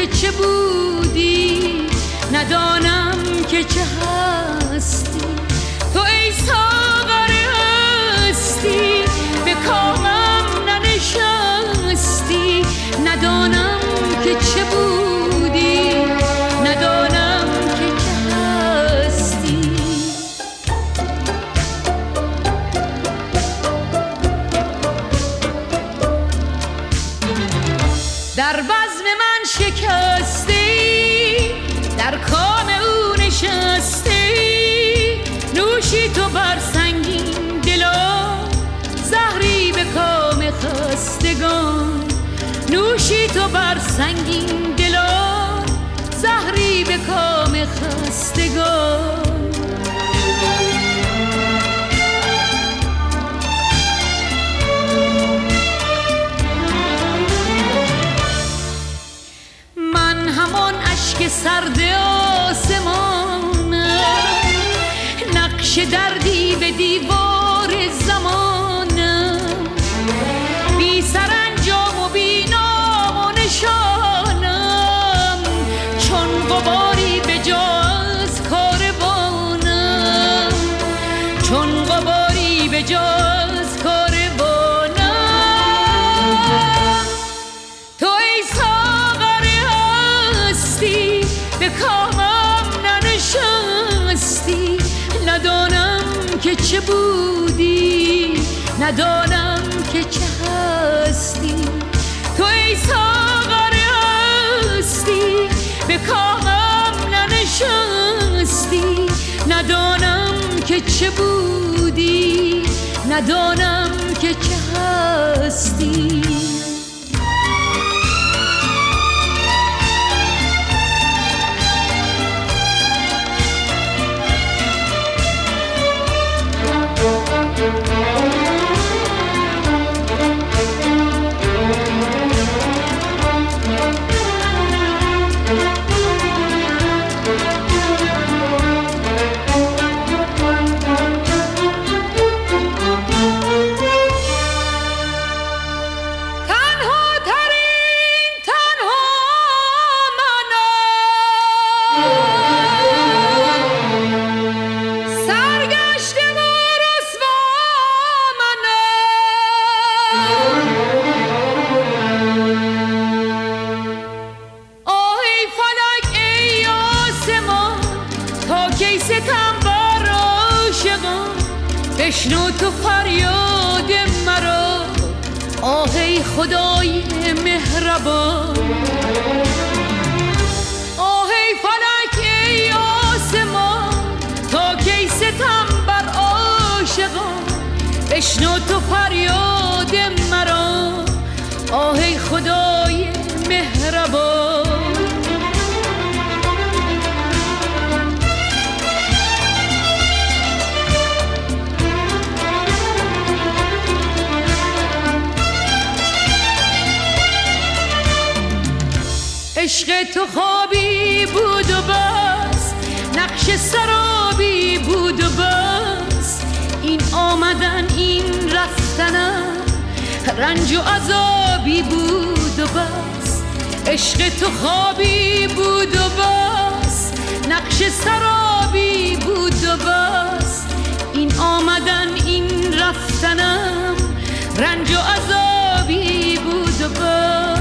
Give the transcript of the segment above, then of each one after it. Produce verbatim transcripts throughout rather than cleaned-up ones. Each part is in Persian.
که چه بودی، ندانم که چه هستی. تو ای ساغر هستی به کامم ننشستی، ندانم که چه بودی، ندانم که چه هستی. در بزم من شکستی، در کام او نشستی، نوشی تو بر سنگین دلان، زهری به کام خستگان. نوشی تو بر سنگین دلان، زهری به کام خستگان. من همان اشک سرد آسمانم، نقش دردی به دیوار زمانم، بی سرانجام و بی نام و نشانم، چون غباری به جا از کاروانم، چون غباری به جا از کاروانم. تو ای ساغر هستی به کامم ننشستی، ندانم که چه بودی، ندانم که چه هستی. تو ای ساغر هستی به کامم ننشستی، ندانم که چه بودی، ندانم که چه هستی. بشنو تو فریاد مرا، آه ای خدای مهربان. آه ای فلک ای آسمان، تا کی ستم بر عاشقان. بشنو تو فریاد مرا، آه ای خدای مهربان. عشق تو خوابی بود و بس، نقش سرابی بود و بس، این آمدن این رفتنم رنج و عذابی بود و بس. عشق تو خوابی بود و بس، نقش سرابی بود و بس، این آمدن این رفتنم رنج و عذابی بود و بس.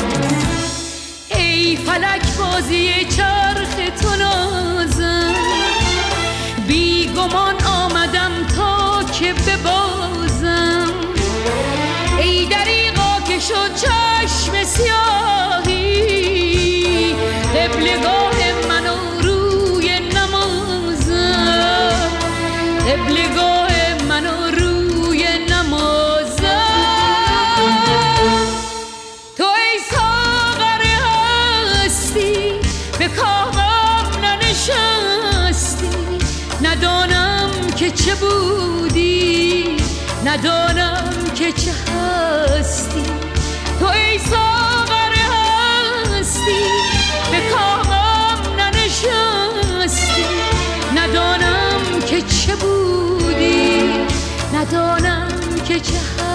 ای فلک بازی چرخ تو نازم، بی گمان آمدم تا که ببازم. ای دریغا که شد چشم سیاهی، قبلگاه من و روی نمازم، قبلگاه من و روی نمازم. تو ای ساغر هستی به کامم ننشستی، ندانم که چه بودی، ندانم که چه هستی. تو ای ساغر هستی به کامم ننشستی، ندانم که چه بودی، ندانم که چه هستی.